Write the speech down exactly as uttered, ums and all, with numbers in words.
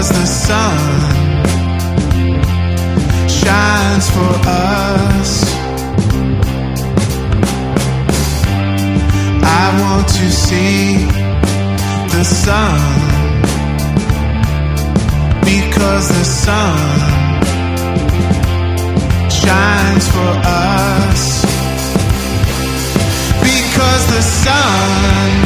because the sun shines for us. I want to see the sun because the sun shines for us. Because the sun